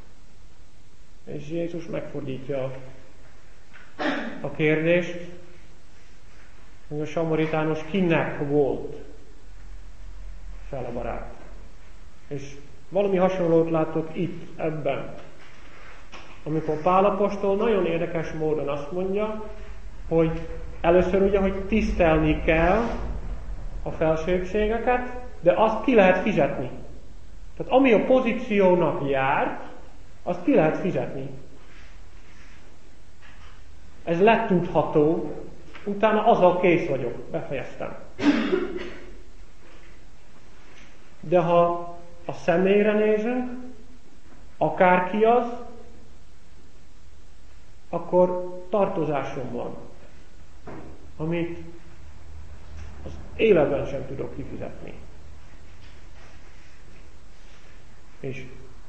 És Jézus megfordítja a kérdést, hogy a samaritánus kinek volt felebarát. És valami hasonlót látok itt, ebben. Amikor Pál apostol nagyon érdekes módon azt mondja, hogy először ugye, hogy tisztelni kell a felsőbbségeket, de azt ki lehet fizetni. Tehát ami a pozíciónak járt, azt ki lehet fizetni. Ez letudható, utána azzal kész vagyok, befejeztem. De ha a személyre nézünk, akárki az, akkor tartozásom van, amit az életben sem tudok kifizetni. És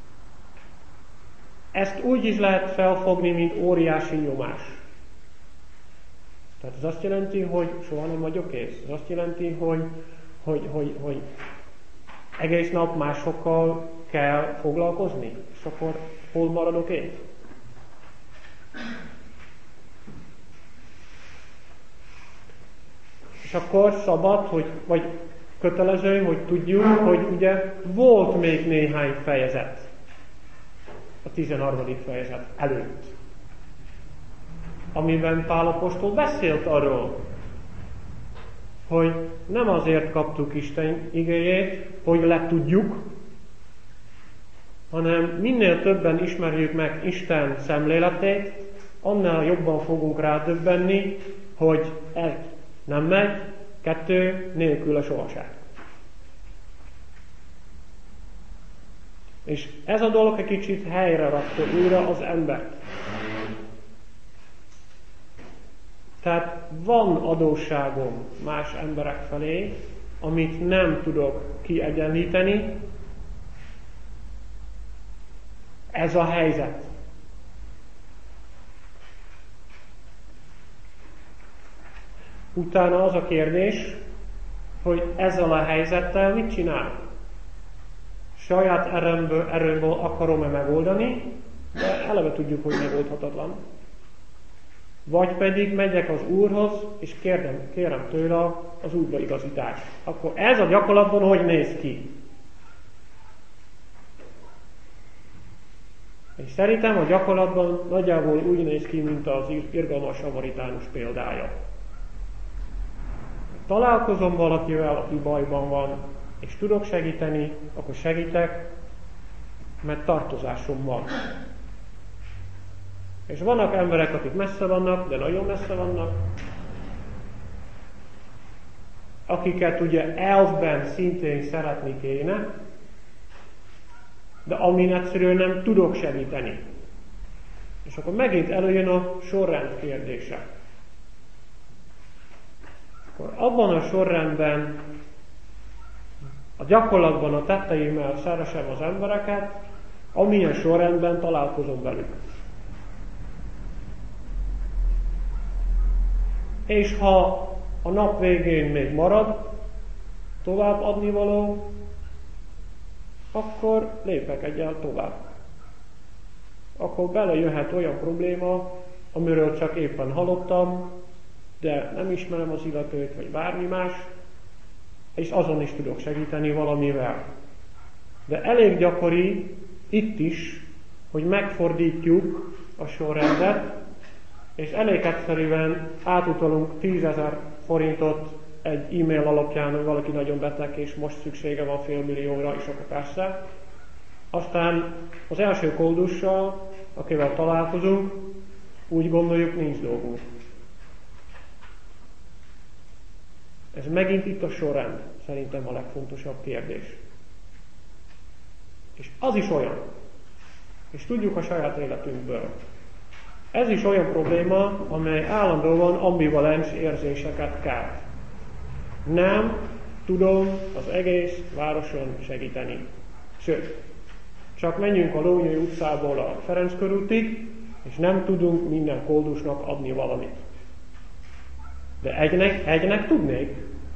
ezt úgy is lehet felfogni, mint óriási nyomás. Tehát ez azt jelenti, hogy soha nem vagyok kész. Ez azt jelenti, hogy, hogy, hogy, hogy egész nap másokkal kell foglalkozni. És akkor hol maradok én? És akkor szabad, hogy, vagy kötelező, hogy tudjuk, hogy ugye volt még néhány fejezet a tizenharmadik fejezet előtt, amiben Pál apostol beszélt arról, hogy nem azért kaptuk Isten igéjét, hogy letudjuk, hanem minél többen ismerjük meg Isten szemléletét, annál jobban fogunk rádöbbenni, hogy egy nem megy, kettő nélkül a sohaság. És ez a dolog egy kicsit helyre rakta újra az embert. Tehát van adósságom más emberek felé, amit nem tudok kiegyenlíteni. Ez a helyzet. Utána az a kérdés, hogy ezzel a helyzettel mit csinál? Saját erőmből, erőmből akarom-e megoldani, de eleve tudjuk, hogy megoldhatatlan. Vagy pedig megyek az Úrhoz, és kérdem, kérem tőle az útbaigazítást. Akkor ez a gyakorlatban hogy néz ki? És szerintem a gyakorlatban nagyjából úgy néz ki, mint az irgalmas samaritánus példája. Találkozom valakivel, aki bajban van, és tudok segíteni, akkor segítek, mert tartozásom van. És vannak emberek, akik messze vannak, de nagyon messze vannak, akiket ugye elfben szintén szeretni kéne, de amin egyszerűen nem tudok segíteni. És akkor megint előjön a sorrend kérdése. Akkor abban a sorrendben, a gyakorlatban a tetteimmel szeresem az embereket, amilyen sorrendben találkozom velük. És ha a nap végén még marad tovább adnivaló, akkor lépek egyel tovább. Akkor belejöhet olyan probléma, amiről csak éppen hallottam, de nem ismerem az illetőt, vagy bármi más, és azon is tudok segíteni valamivel. De elég gyakori itt is, hogy megfordítjuk a sorrendet, és elég egyszerűen átutalunk tízezer forintot egy e-mail alapján, hogy valaki nagyon beteg, és most szüksége van fél millióra, és akkor persze. Aztán az első koldussal, akivel találkozunk, úgy gondoljuk, nincs dolgunk. Ez megint itt a sorrend, szerintem a legfontosabb kérdés. És az is olyan, és tudjuk a saját életünkből. Ez is olyan probléma, amely állandóan ambivalens érzéseket kelt. Nem tudom az egész városon segíteni. Sőt, csak menjünk a Lónyai utcából a Ferenc körútig, és nem tudunk minden koldusnak adni valamit. De egynek, egynek tudnék.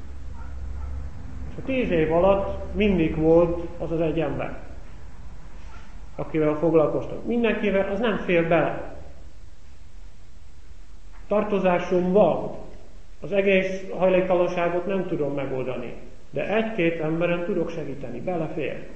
És a tíz év alatt mindig volt az az egy ember, akivel foglalkoztam. Mindenkivel, az nem fér bele. Tartozásom van. Az egész hajléktalanságot nem tudom megoldani. De egy-két emberen tudok segíteni. Belefér.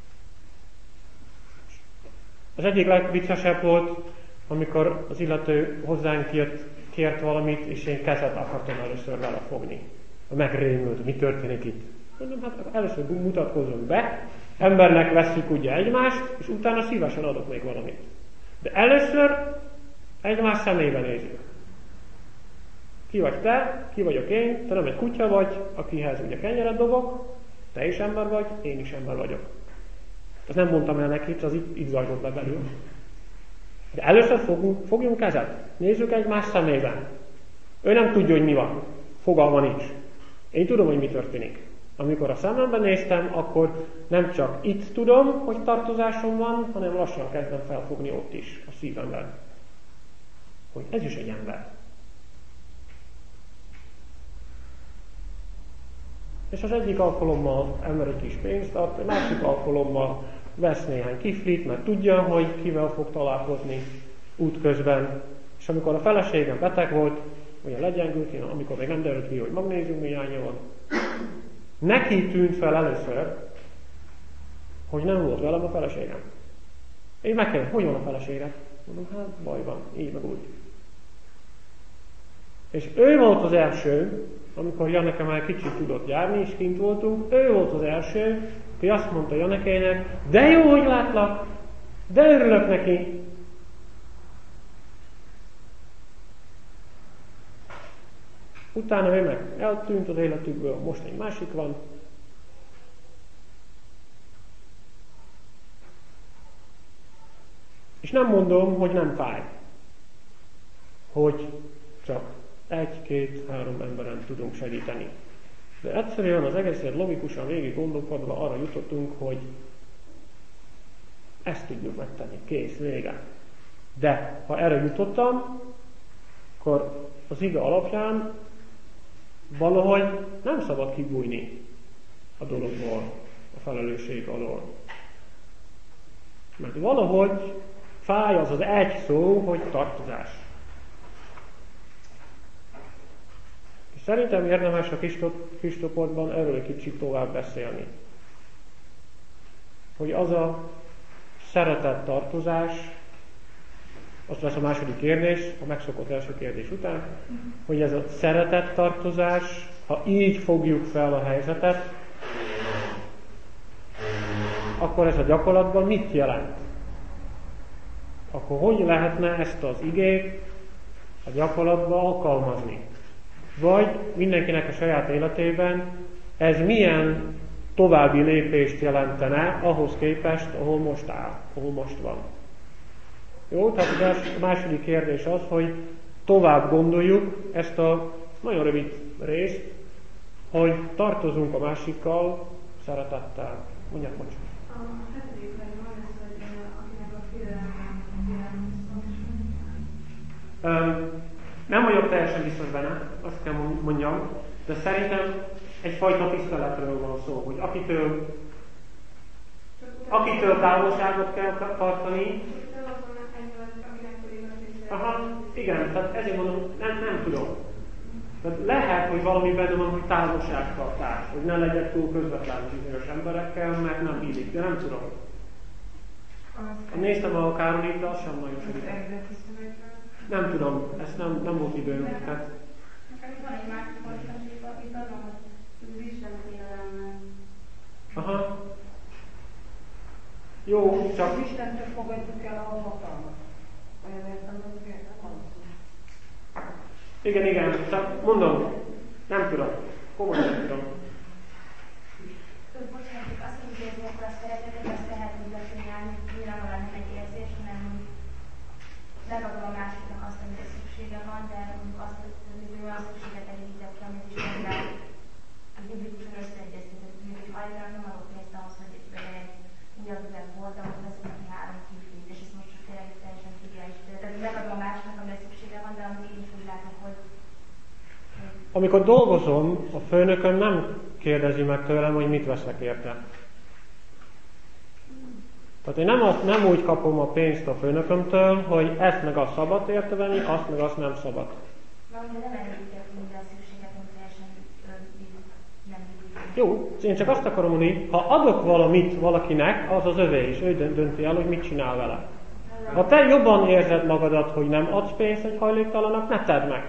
Az egyik legviccesebb volt, amikor az illető hozzánk jött, kért valamit, és én kezet akartam először vele fogni. Megrémült, mi történik itt? Mondom, hát először mutatkozom be, embernek vesszük ugye egymást, és utána szívesen adok még valamit. De először egymás szemébe nézzük. Ki vagy te, ki vagyok én, te nem egy kutya vagy, akihez ugye kenyeret dobok, te is ember vagy, én is ember vagyok. Ezt nem mondtam el neki, az itt, itt zajlott le belül. De először fogunk, fogjunk kezet, nézzük egymás szemében. Ő nem tudja, hogy mi van. Fogalma nincs. Én tudom, hogy mi történik. Amikor a szememben néztem, akkor nem csak itt tudom, hogy tartozásom van, hanem lassan kezdem felfogni ott is, a szívemben. Hogy ez is egy ember. És az egyik alkalommal ember egy kis pénzt ad, a másik alkalommal vesz néhány kiflit, mert tudja, hogy kivel fog találkozni útközben. És amikor a feleségem beteg volt, olyan legyengült, amikor még nem derült ki, hogy magnézium hiánya van, neki tűnt fel először, hogy nem volt velem a feleségem. Én megkérdezem, hogy van a feleséged? Mondom, hát baj van, így meg úgy. És ő volt az első, amikor Janeke már kicsit tudott járni, és kint voltunk, ő volt az első, aki azt mondta Janekének, de jó, hogy látlak, de örülök neki. Utána ő meg eltűnt az életükből, most egy másik van. És nem mondom, hogy nem fáj, hogy csak egy, két, három emberen tudunk segíteni. De egyszerűen az egészet logikusan végig gondolkodva arra jutottunk, hogy ezt tudjuk megtenni, kész, vége. De ha erre jutottam, akkor az ige alapján valahogy nem szabad kibújni a dologból, a felelősség alól. Mert valahogy fáj az az egy szó, hogy tartozás. És szerintem érdemes a kis csoportban erről egy kicsit tovább beszélni. Hogy az a szeretett tartozás, azt lesz a második kérdés, a megszokott első kérdés után, hogy ez a szeretett tartozás, ha így fogjuk fel a helyzetet, akkor ez a gyakorlatban mit jelent? Akkor hogy lehetne ezt az igét a gyakorlatban alkalmazni? Vagy mindenkinek a saját életében ez milyen további lépést jelentene ahhoz képest, ahol most áll, ahol most van. Jó, tehát a második kérdés az, hogy tovább gondoljuk ezt a nagyon rövid részt, hogy tartozunk a másikkal szeretettel. Mondják, bocs. A hetedikben van ez, hogy akinek a félelem, félelem, Nem vagyok teljesen biztos benne, azt kell mondjam, de szerintem egyfajta tiszteletről van szó, hogy akitől, akitől távolságot kell tartani. Aha, igen, tehát ezért mondom, nem, nem tudom. Tehát lehet, hogy valami benne van, hogy távolságtartás, hogy ne legyek túl közvetlen bizonyos emberekkel, mert nem illik, de nem tudom. Néztem a Károlit, de azt sem nagyon segített. Nem tudom, ezt nem, nem volt időm. Tehát... Nekem van egy másik fordítás, itt azon, hogy az Isten félelemmel. Aha. Jó, csak... Az Istentől fogadjuk el a hatalmat. Olyan értem, hogy nem van. Igen, igen, csak mondom, nem tudom. Komolyan nem tudom. Bocsánat, azt mondjuk, hogy akkor a szeretetet azt lehet úgy definiálni, hogy nyilvánvalóan nem egy érzés, hanem megadom a másiknak azt, amire szüksége van, de azt, hogy olyan szükséget elégítek ki, amit is mondják, hogy biblikusan összeegyeztetett, hogy hajlak nem adok pénzt ahhoz, hogy egy nyilván voltam, hogy veszek neki három kiflit, és ezt most csak tényleg teljesen triviális. Tehát megadom a másiknak, amire szüksége van, de amit én is úgy látom, hogy amikor dolgozom, a főnököm nem kérdezi meg tőlem, hogy mit veszek érte. Tehát én nem, azt, nem úgy kapom a pénzt a főnökömtől, hogy ezt meg azt szabad érte venni, azt meg azt nem szabad. Jó, én csak azt akarom mondani, ha adok valamit valakinek, az az övé, és ő dönti el, hogy mit csinál vele. Ha te jobban érzed magadat, hogy nem adsz pénzt egy hajléktalannak, ne tedd meg.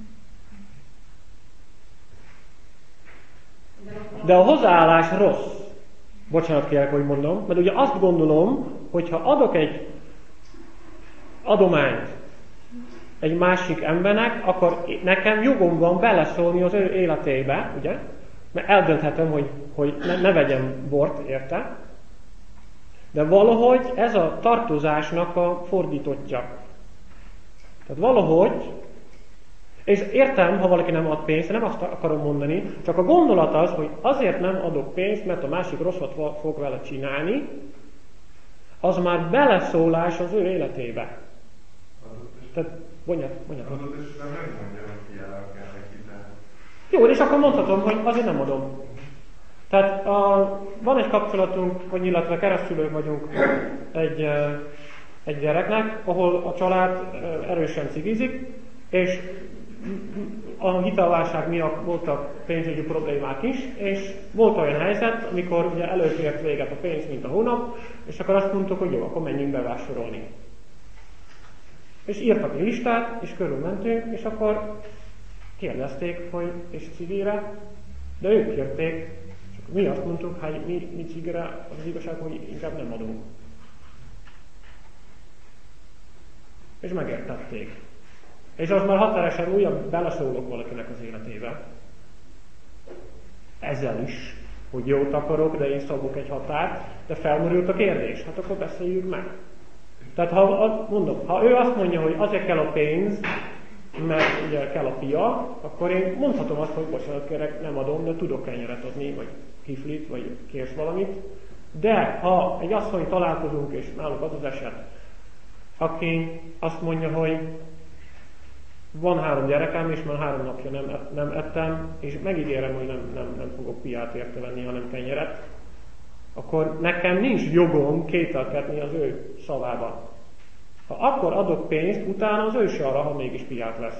De a hozzáállás rossz. Bocsánat kérek, hogy mondom, mert ugye azt gondolom, hogy ha adok egy adományt egy másik embernek, akkor nekem jogom van beleszólni az ő életébe, ugye? Mert eldönthetem, hogy, hogy ne, ne vegyem bort, érte? De valahogy ez a tartozásnak a fordítottja. Tehát valahogy, és értem, ha valaki nem ad pénzt, nem azt akarom mondani, csak a gondolat az, hogy azért nem adok pénzt, mert a másik rosszat fog vele csinálni, az már beleszólás az ő életébe. Tehát, mondjad, mondjad. Adott esetben megmondja, hogy ki el kell neki, de... Jó, és akkor mondhatom, hogy azért nem adom. Tehát a, van egy kapcsolatunk, vagy illetve keresztülők vagyunk egy, egy gyereknek, ahol a család erősen cigizik, és a hitelválság miatt voltak pénzügyi problémák is, és volt olyan helyzet, amikor ugye előtt ért véget a pénz, mint a hónap, és akkor azt mondtuk, hogy jó, akkor menjünk bevásárolni. És írtak egy listát, és körülmentünk, és akkor Kérdezték, hogy és cigire, de ők kérték, csak mi azt mondtuk, hogy mi, mi cigire, az, az igazság, hogy inkább nem adunk. És megértették. És az már határesen újabb beleszólok valakinek az életébe. Ezzel is, hogy jót akarok, de én szabok egy határt, de felmerült a kérdés, hát akkor beszéljük meg. Tehát ha, mondom, ha ő azt mondja, hogy azért kell a pénz, mert ugye kell a fia, akkor én mondhatom azt, hogy bocsánat kérek, nem adom, de tudok kenyeret adni, vagy kiflit, vagy kérsz valamit. De ha egy asszony találkozunk, és náluk az az eset, aki azt mondja, hogy van három gyerekem, és már három napja nem, nem ettem, és megígérem, hogy nem, nem, nem fogok piát érte venni, hanem kenyeret, akkor nekem nincs jogom kételkedni az ő szavában. Ha akkor adok pénzt, utána az ő se arra, ha mégis piát lesz.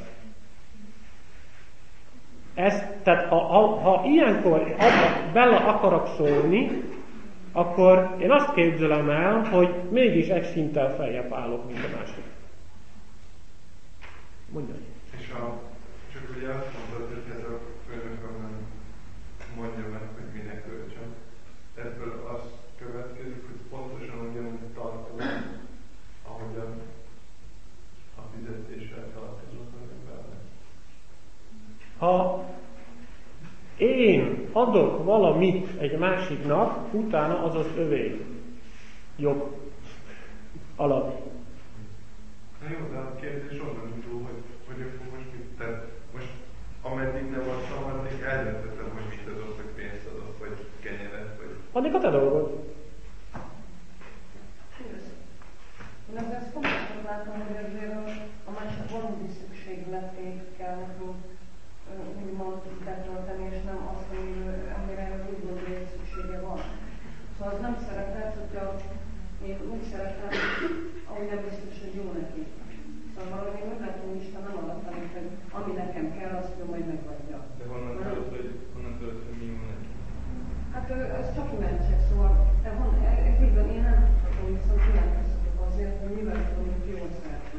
Ez, tehát ha, ha, ha ilyenkor abba, bele akarok szólni, akkor én azt képzelem el, hogy mégis egy szinttel feljebb állok, mint a másik. Mondjad. És a, csak ugye azt mondtad, hogy ez a főnököm nem mondja meg, hogy minek költsön. Ebből az következik, hogy pontosan ugyanúgy tartom, ahogyan a fizetéssel tartozunk az embernek. Ha én adok valamit egy másiknak, utána az az övé jog alatt. Na jó, de a kérdés onnan indul, hogy, hogy akkor most mit tett? Most ameddig nem adtam, addig eldöntöttem, hogy mit adott, hogy pénzt adott, vagy kenyeret, vagy... Addig a te dolgod. Én azért ezt fontosan látom, hogy azért a másik valódi szükségletét kell nekünk úgymond betölteni, és nem azt, amire úgy gondolja, hogy szüksége van. Szóval az nem szeretett, hogyha én úgy szeretem, ahogy nem biztos, hogy jó neki. Szóval valahogy én úgy látom, hogy Isten nem adta neki, hogy ami nekem kell, azt ő majd megadja. De honnan tudod, hogy honnan tudod, hogy mi jó neki? Hát ez csak imádság, szóval de hon, ez ígyben én nem tudom, viszont imádkozhatok azért, hogy mivel tudom, hogy jól szeretem.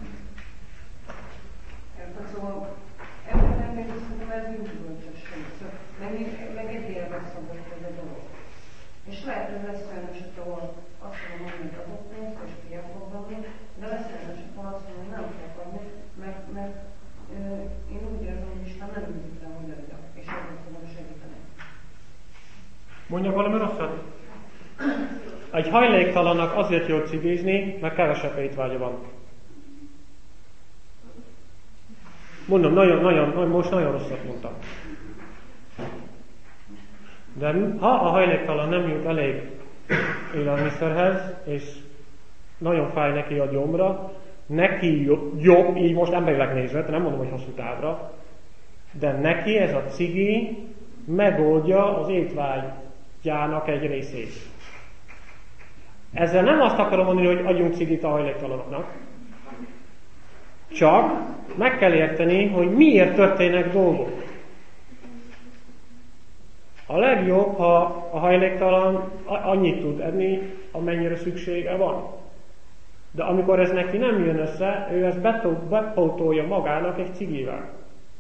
Érted? Szóval ebben még szerintem ez jó bölcsesség. Szóval meg, meg egyére szabadott ez a dolog. És lehet, hogy lesz olyan eset, ahol azt mondom, hogy adok pénzt, és ki fog adni, de lesz olyan eset, ahol azt mondom, hogy nem fog adni, mert, mert ö, én úgy érzem, hogy Isten nem ült rá, hogy adja, és ebben tudom segíteni. Mondjak valami rosszat? Egy hajléktalannak azért jó cigizni, mert kevesebb étvágya van. Mondom, nagyon, nagyon, most nagyon rosszat mondtam. De ha a hajléktalan nem jut elég élelmiszerhez, és nagyon fáj neki a gyomra, neki jobb, jobb így most emberileg nézve, nem mondom, hogy hosszú távra, de neki ez a cigi megoldja az étvágyának egy részét. Ezzel nem azt akarom mondani, hogy adjunk cigit a hajléktalanoknak, csak meg kell érteni, hogy miért történnek dolgok. A legjobb, ha a hajléktalan annyit tud enni, amennyire szüksége van. De amikor ez neki nem jön össze, ő ezt bepótolja magának egy cigivel.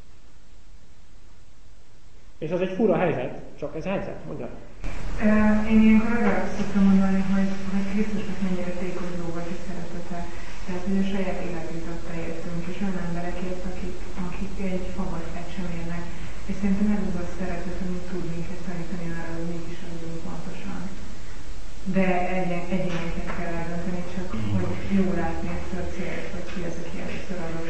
És ez egy fura helyzet, csak ez helyzet, mondja. Én ilyenkor arra szoktam mondani, hogy, hogy Krisztusnak mennyire tékozó vagy a szeretete. Tehát, hogy a saját életét adta értünk, és olyan emberekért, akik, akik egy fabatkát sem érnek. És szerintem ez az a szeretet, amit tud minket tanítani arra, hogy mégis adjunk pontosan. De egyénenként kell eldönteni, csak hogy jó látni ezt a célt, hogy ki az, aki először adott.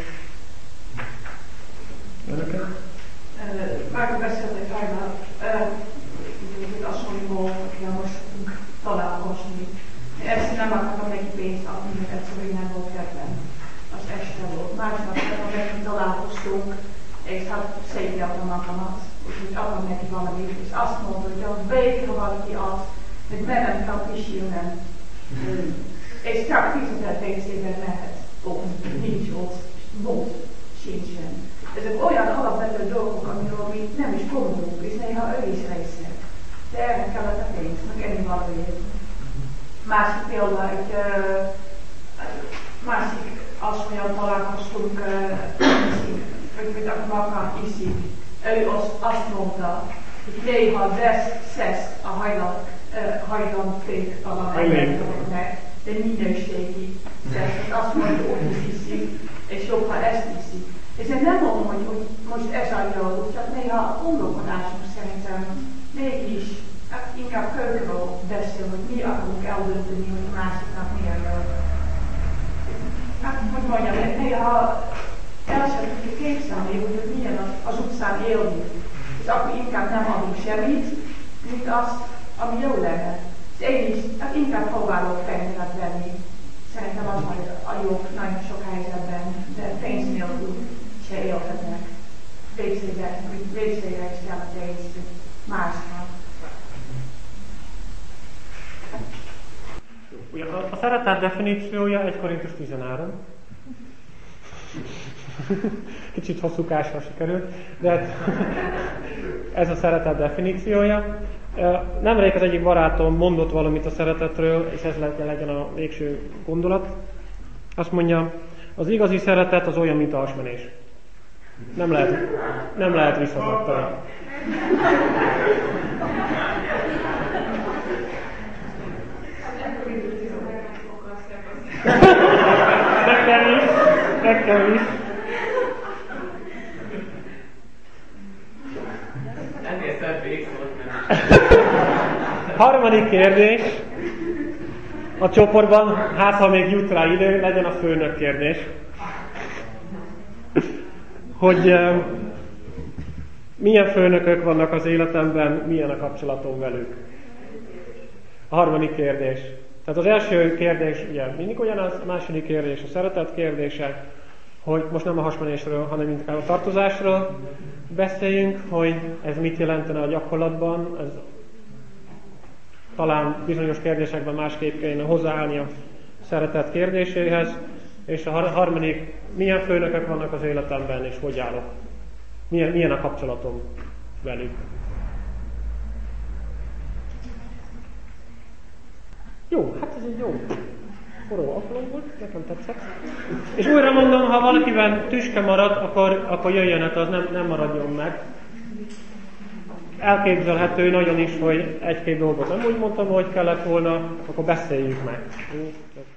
Önöket? Már beszéltek Hajnál, hogy hasonló, akivel most fogunk találkozni. Ezt nem akartam neki pénzt adni, mert egyszerűen nem volt kedvem. Az este volt. Másnap, amikor találkoztunk, és hát szép japon adtam azt, úgyhogy adtam neki valamit, és azt mondta, hogy ha végre valaki az, hogy merem kell kísérnem, és csak fizetett pénzében lehet, ó, nincs ott, volt, sincsen. Ezek olyan alapvető dolgok, amiről mi nem is gondolunk, és néha ő is részek. De erre kellett a pénz, meg ennyi valójét. Másik példa, egy másik asszonnyal találkoztunk, vagy mit akar iszik, ő azt, azt mondta, hogy néha vesz, szesz a hajlat, uh, hajlantéktalan embereknek, de minőségi szesz. Azt mondja, hogy is iszik, és jobb, ha ezt iszik. És én nem mondom, hogy, hogy most ez a jó, csak néha a gondolkodásunk szerintem mégis hát inkább körülről beszél, hogy mi akarunk eldönteni, hogy másiknak milyen jó. Hát, hogy mondjam, néha el sem tudjuk képzelni, hogy milyen az utcán élni, és akkor inkább nem adunk semmit, mint azt, ami jó lenne. És én is hát inkább próbálok fegyvert venni. Szerintem az majd a jók nagyon sok helyzetben, de pénz nélkül se élhetnek. Végszére is kell a pénzt másnak. A szeretet definíciója egy Korintus tizenhárom. Kicsit hosszúkásra sikerült, de ez a szeretet definíciója. Nemrég az egyik barátom mondott valamit a szeretetről, és ez legyen a végső gondolat. Azt mondja, az igazi szeretet az olyan, mint a hasmenés. Nem lehet, nem lehet visszatartani. Nekem is, nekem is. Egészen végszólt, Harmadik kérdés. A csoportban, hát ha még jut rá idő, legyen a főnök kérdés. Hogy uh, milyen főnökök vannak az életemben, milyen a kapcsolatom velük. A harmadik kérdés. Tehát az első kérdés, ugye mindig ugyanaz, a második kérdés a szeretet kérdése, hogy most nem a hasmenésről, hanem inkább a tartozásról beszéljünk, hogy ez mit jelentene a gyakorlatban, ez talán bizonyos kérdésekben másképp kellene hozzáállni a szeretet kérdéséhez, és a harmadik, milyen főnökök vannak az életemben, és hogy állok, milyen, milyen a kapcsolatom velük. Jó, hát ez egy jó forró alkalom volt, nekem tetszett. És újra mondom, ha valakiben tüske marad, akkor, akkor jöjjön, hát az nem, nem maradjon meg. Elképzelhető nagyon is, hogy egy-két dolgot nem úgy mondtam, hogy kellett volna, akkor beszéljük meg.